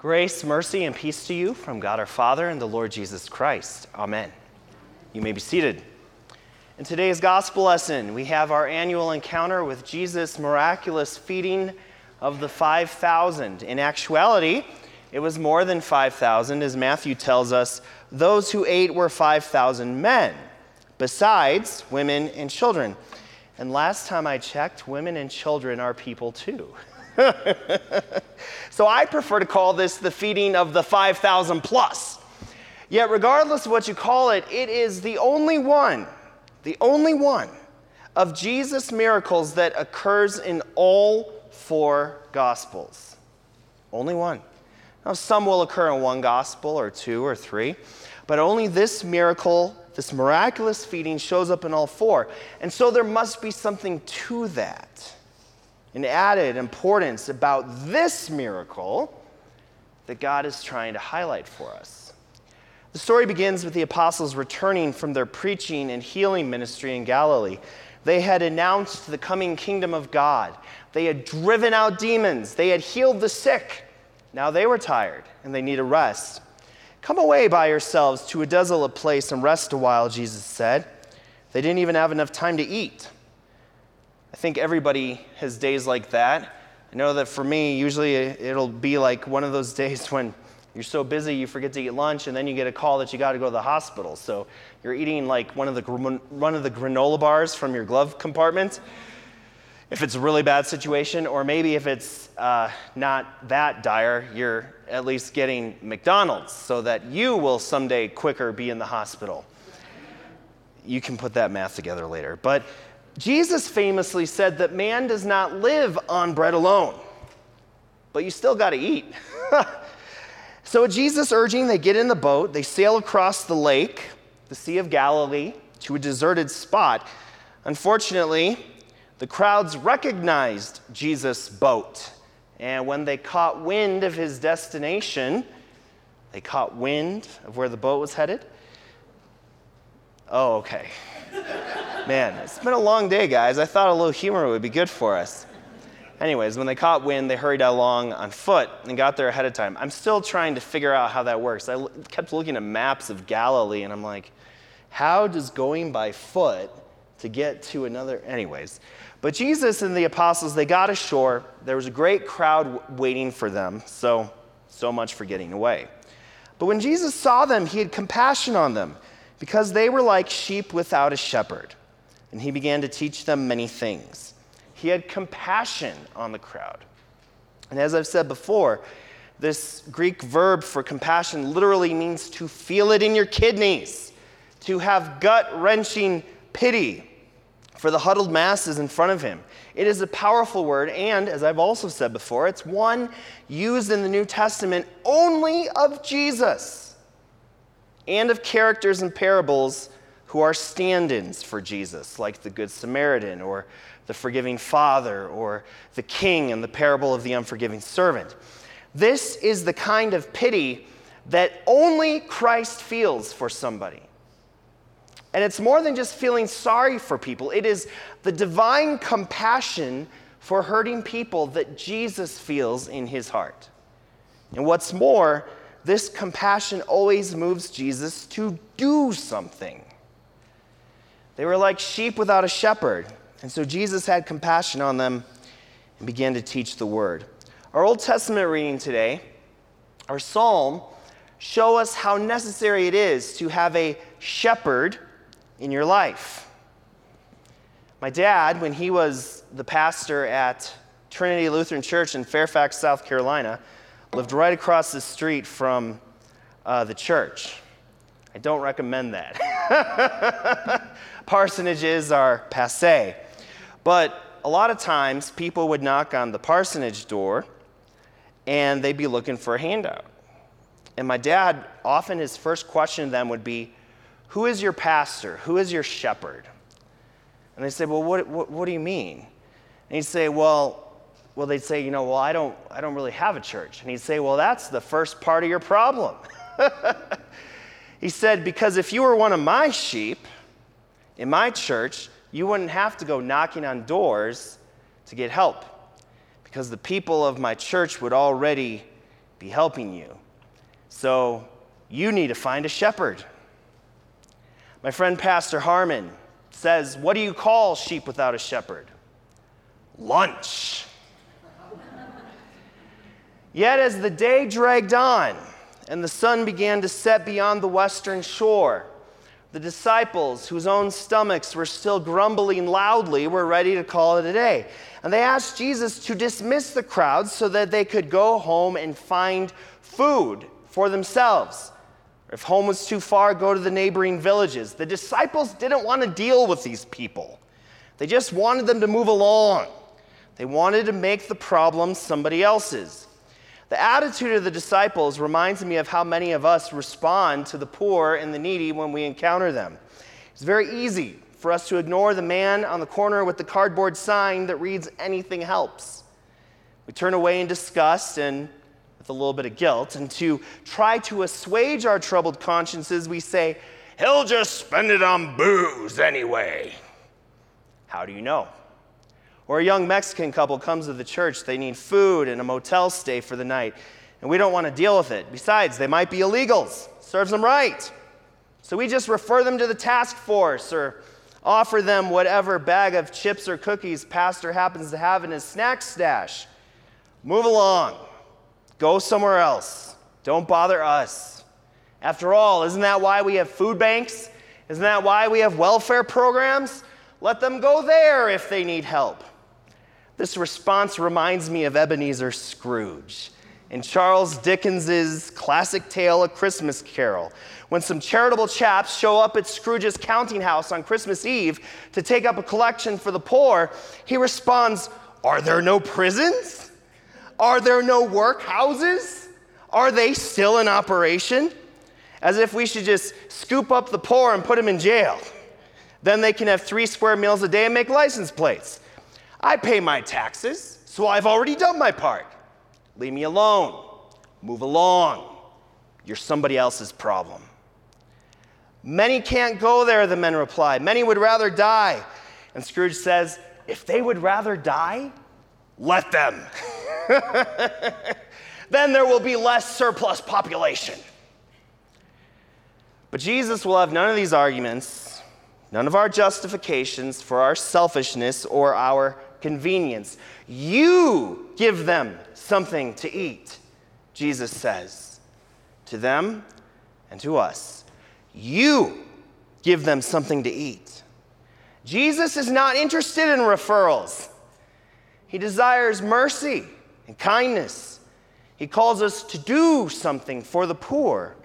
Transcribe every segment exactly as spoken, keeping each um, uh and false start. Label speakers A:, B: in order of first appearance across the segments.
A: Grace, mercy, and peace to you from God our Father and the Lord Jesus Christ. Amen. You may be seated. In today's gospel lesson, we have our annual encounter with Jesus' miraculous feeding of the five thousand. In actuality, it was more than five thousand, as Matthew tells us. Those who ate were five thousand men, besides women and children. And last time I checked, women and children are people too. So I prefer to call this the feeding of the five thousand plus. Yet regardless of what you call it, it is the only one, the only one of Jesus' miracles that occurs in all four Gospels. Only one. Now some will occur in one Gospel or two or three, but only this miracle, this miraculous feeding shows up in all four. And so there must be something to that. An added importance about this miracle that God is trying to highlight for us. The story begins with the apostles returning from their preaching and healing ministry in Galilee. They had announced the coming kingdom of God. They had driven out demons. They had healed the sick. Now they were tired and they need a rest. Come away by yourselves to a desolate place and rest a while, Jesus said. They didn't even have enough time to eat. I think everybody has days like that. I know that for me, usually it'll be like one of those days when you're so busy you forget to eat lunch, and then you get a call that you got to go to the hospital. So you're eating like one of the one of the granola bars from your glove compartment, if it's a really bad situation, or maybe if it's uh, not that dire, you're at least getting McDonald's so that you will someday quicker be in the hospital. You can put that math together later. But Jesus famously said that man does not live on bread alone, but you still got to eat. So at Jesus' urging, they get in the boat, they sail across the lake, the Sea of Galilee, to a deserted spot. Unfortunately, the crowds recognized Jesus' boat, and when they caught wind of his destination, they caught wind of where the boat was headed. Oh, okay. Man, it's been a long day, guys. I thought a little humor would be good for us. Anyways, when they caught wind, they hurried along on foot and got there ahead of time. I'm still trying to figure out how that works. I l- kept looking at maps of Galilee, and I'm like, how does going by foot to get to another? Anyways, but Jesus and the apostles, they got ashore. There was a great crowd w- waiting for them, so, so much for getting away. But when Jesus saw them, he had compassion on them because they were like sheep without a shepherd. And he began to teach them many things. He had compassion on the crowd. And as I've said before, this Greek verb for compassion literally means to feel it in your kidneys, to have gut-wrenching pity for the huddled masses in front of him. It is a powerful word, and as I've also said before, it's one used in the New Testament only of Jesus and of characters in parables who are stand-ins for Jesus, like the Good Samaritan or the forgiving father or the king in the parable of the unforgiving servant. This is the kind of pity that only Christ feels for somebody. And it's more than just feeling sorry for people. It is the divine compassion for hurting people that Jesus feels in his heart. And what's more, this compassion always moves Jesus to do something. They were like sheep without a shepherd, and so Jesus had compassion on them and began to teach the word. Our Old Testament reading today, our psalm, show us how necessary it is to have a shepherd in your life. My dad, when he was the pastor at Trinity Lutheran Church in Fairfax, South Carolina, lived right across the street from uh, the church. I don't recommend that. Parsonages are passé. But a lot of times, people would knock on the parsonage door, and they'd be looking for a handout. And my dad, often his first question to them would be, who is your pastor? Who is your shepherd? And they'd say, well, what, what, what do you mean? And he'd say, well, well, they'd say, you know, well, I don't, I don't really have a church. And he'd say, well, that's the first part of your problem. He said, because if you were one of my sheep in my church, you wouldn't have to go knocking on doors to get help, because the people of my church would already be helping you. So you need to find a shepherd. My friend Pastor Harmon says, what do you call sheep without a shepherd? Lunch. Yet as the day dragged on and the sun began to set beyond the western shore, the disciples, whose own stomachs were still grumbling loudly, were ready to call it a day. And they asked Jesus to dismiss the crowds so that they could go home and find food for themselves. Or if home was too far, go to the neighboring villages. The disciples didn't want to deal with these people. They just wanted them to move along. They wanted to make the problem somebody else's. The attitude of the disciples reminds me of how many of us respond to the poor and the needy when we encounter them. It's very easy for us to ignore the man on the corner with the cardboard sign that reads, "Anything helps." We turn away in disgust and with a little bit of guilt, and to try to assuage our troubled consciences, we say, "He'll just spend it on booze anyway." How do you know? Or a young Mexican couple comes to the church. They need food and a motel stay for the night, and we don't want to deal with it. Besides, they might be illegals. Serves them right. So we just refer them to the task force or offer them whatever bag of chips or cookies pastor happens to have in his snack stash. Move along. Go somewhere else. Don't bother us. After all, isn't that why we have food banks? Isn't that why we have welfare programs? Let them go there if they need help. This response reminds me of Ebenezer Scrooge in Charles Dickens's classic tale, A Christmas Carol. When some charitable chaps show up at Scrooge's counting house on Christmas Eve to take up a collection for the poor, he responds, "Are there no prisons? Are there no workhouses? Are they still in operation?" As if we should just scoop up the poor and put them in jail. Then they can have three square meals a day and make license plates. I pay my taxes, so I've already done my part. Leave me alone. Move along. You're somebody else's problem. Many can't go there, the men reply. Many would rather die. And Scrooge says, if they would rather die, let them. Then there will be less surplus population. But Jesus will have none of these arguments, none of our justifications for our selfishness or our convenience. You give them something to eat, Jesus says, to them and to us. You give them something to eat. Jesus is not interested in referrals. He desires mercy and kindness. He calls us to do something for the poor.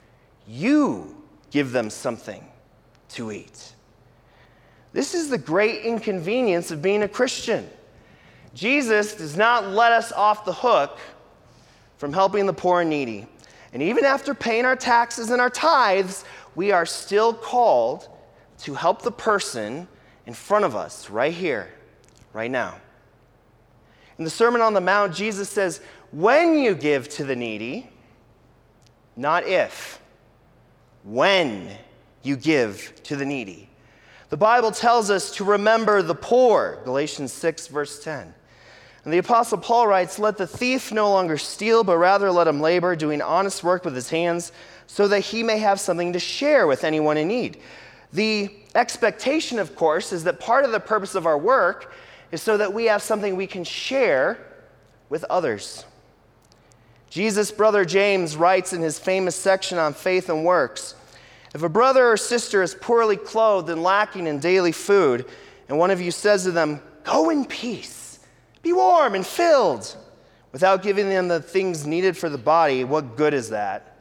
A: You give them something to eat. This is the great inconvenience of being a Christian. Jesus does not let us off the hook from helping the poor and needy. And even after paying our taxes and our tithes, we are still called to help the person in front of us right here, right now. In the Sermon on the Mount, Jesus says, when you give to the needy, not if, when you give to the needy. The Bible tells us to remember the poor, Galatians six, verse ten. And the Apostle Paul writes, let the thief no longer steal, but rather let him labor, doing honest work with his hands, so that he may have something to share with anyone in need. The expectation, of course, is that part of the purpose of our work is so that we have something we can share with others. Jesus' brother James writes in his famous section on faith and works, if a brother or sister is poorly clothed and lacking in daily food, and one of you says to them, go in peace, be warm and filled, without giving them the things needed for the body, what good is that?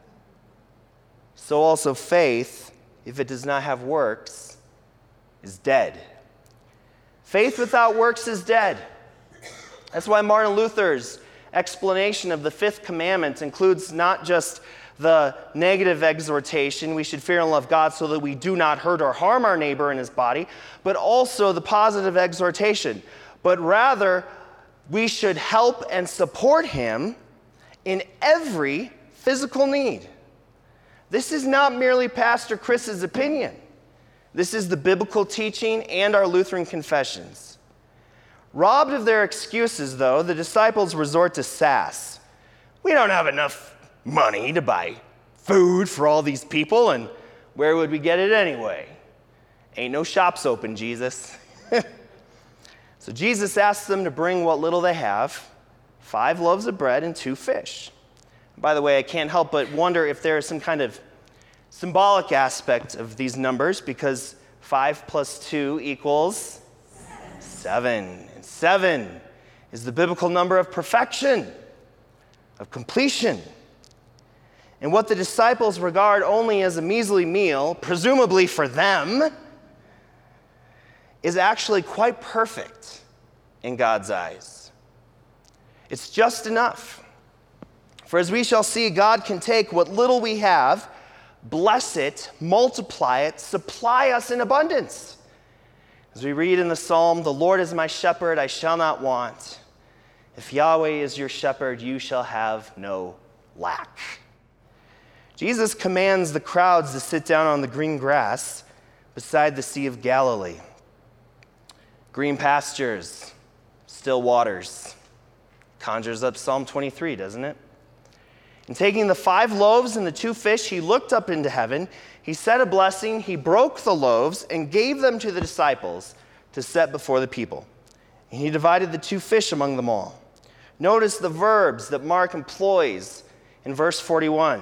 A: So also faith, if it does not have works, is dead. Faith without works is dead. That's why Martin Luther's explanation of the fifth commandment includes not just the negative exhortation, we should fear and love God so that we do not hurt or harm our neighbor in his body, but also the positive exhortation. But rather, we should help and support him in every physical need. This is not merely Pastor Chris's opinion. This is the biblical teaching and our Lutheran confessions. Robbed of their excuses, though, the disciples resort to sass. We don't have enough money to buy food for all these people, and where would we get it anyway? Ain't no shops open, Jesus. So Jesus asks them to bring what little they have, five loaves of bread and two fish. By the way, I can't help but wonder if there is some kind of symbolic aspect of these numbers, because five plus two equals seven. And seven is the biblical number of perfection, of completion. And what the disciples regard only as a measly meal, presumably for them, is actually quite perfect in God's eyes. It's just enough. For as we shall see, God can take what little we have, bless it, multiply it, supply us in abundance. As we read in the psalm, the Lord is my shepherd, I shall not want. If Yahweh is your shepherd, you shall have no lack. Jesus commands the crowds to sit down on the green grass beside the Sea of Galilee. Green pastures, still waters. Conjures up Psalm twenty-three, doesn't it? And taking the five loaves and the two fish, he looked up into heaven. He said a blessing. He broke the loaves and gave them to the disciples to set before the people. And he divided the two fish among them all. Notice the verbs that Mark employs in verse forty-one.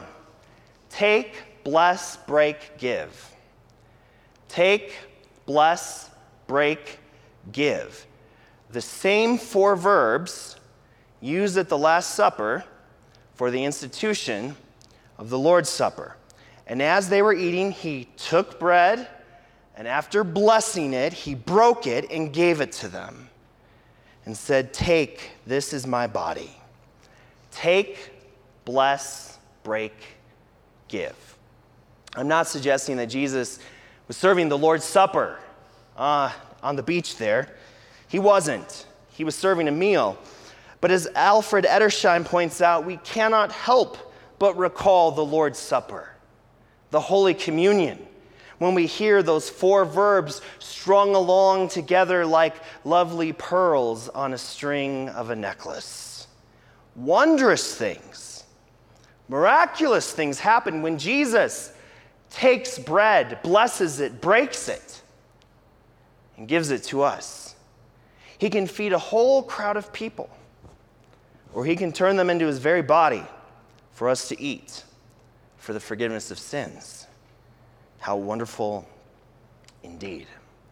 A: Take, bless, break, give. Take, bless, break, give. The same four verbs used at the Last Supper for the institution of the Lord's Supper. And as they were eating, he took bread, and after blessing it, he broke it and gave it to them and said, "Take, this is my body. Take, bless, break, give." I'm not suggesting that Jesus was serving the Lord's Supper uh, on the beach there. He wasn't. He was serving a meal. But as Alfred Edersheim points out, we cannot help but recall the Lord's Supper, the Holy Communion, when we hear those four verbs strung along together like lovely pearls on a string of a necklace. Wondrous things, miraculous things happen when Jesus takes bread, blesses it, breaks it, and gives it to us. He can feed a whole crowd of people, or he can turn them into his very body for us to eat for the forgiveness of sins. How wonderful indeed.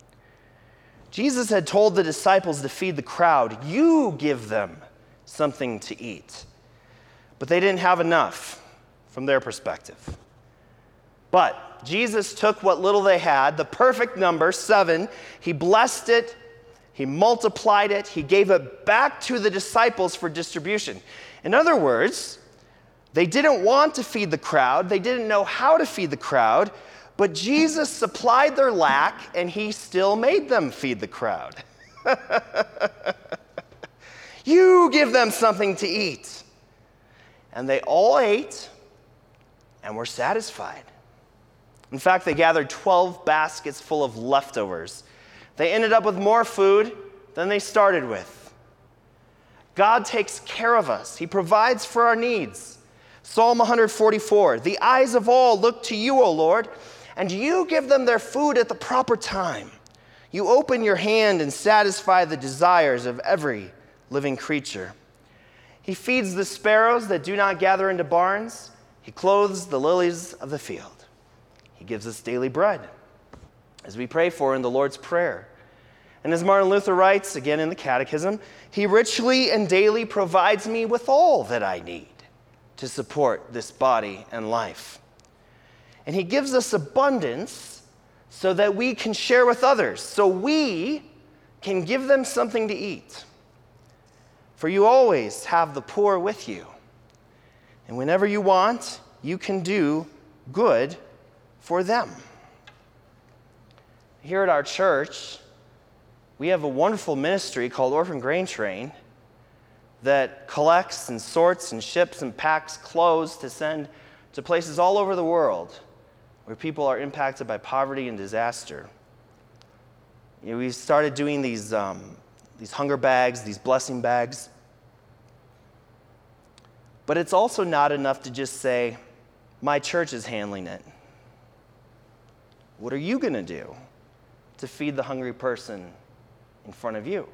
A: Jesus had told the disciples to feed the crowd. You give them something to eat. But they didn't have enough from their perspective. But Jesus took what little they had, the perfect number, seven, he blessed it, he multiplied it, he gave it back to the disciples for distribution. In other words, they didn't want to feed the crowd, they didn't know how to feed the crowd, but Jesus supplied their lack and he still made them feed the crowd. You give them something to eat. And they all ate and were satisfied. In fact, they gathered twelve baskets full of leftovers. They ended up with more food than they started with. God takes care of us. He provides for our needs. Psalm one forty-four, the eyes of all look to you, O Lord, and you give them their food at the proper time. You open your hand and satisfy the desires of every living creature. He feeds the sparrows that do not gather into barns. He clothes the lilies of the field. He gives us daily bread, as we pray for in the Lord's Prayer. And as Martin Luther writes, again in the Catechism, he richly and daily provides me with all that I need to support this body and life. And he gives us abundance so that we can share with others, so we can give them something to eat. For you always have the poor with you. And whenever you want, you can do good for them. Here at our church, we have a wonderful ministry called Orphan Grain Train that collects and sorts and ships and packs clothes to send to places all over the world where people are impacted by poverty and disaster. You know, we started doing these, um, these hunger bags, these blessing bags. But it's also not enough to just say, my church is handling it. What are you going to do to feed the hungry person in front of you?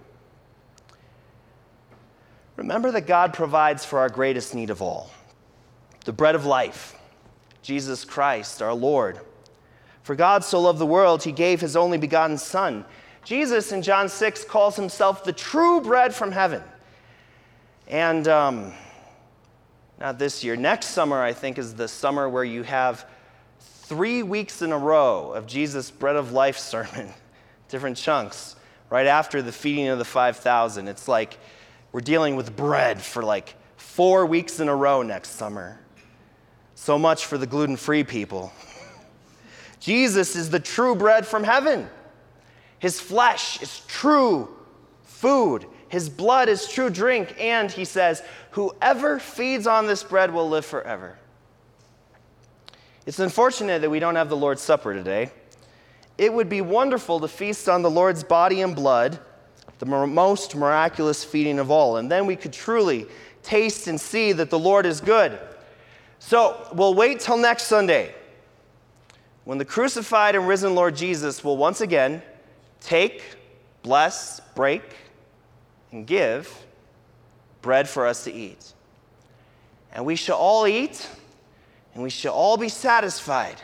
A: Remember that God provides for our greatest need of all, the bread of life, Jesus Christ, our Lord. For God so loved the world, he gave his only begotten Son. Jesus, in John six, calls himself the true bread from heaven. And um, not this year, next summer, I think, is the summer where you have three weeks in a row of Jesus' bread of life sermon, different chunks, right after the feeding of the five thousand. It's like we're dealing with bread for like four weeks in a row next summer. So much for the gluten-free people. Jesus is the true bread from heaven. His flesh is true food. His blood is true drink. And he says, whoever feeds on this bread will live forever. It's unfortunate that we don't have the Lord's Supper today. It would be wonderful to feast on the Lord's body and blood, the most miraculous feeding of all. And then we could truly taste and see that the Lord is good. So we'll wait till next Sunday, when the crucified and risen Lord Jesus will once again take, bless, break, and give bread for us to eat. And we shall all eat, and we shall all be satisfied.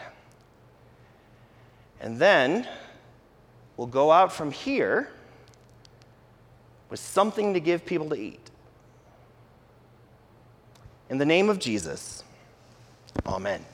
A: And then we'll go out from here with something to give people to eat. In the name of Jesus, amen.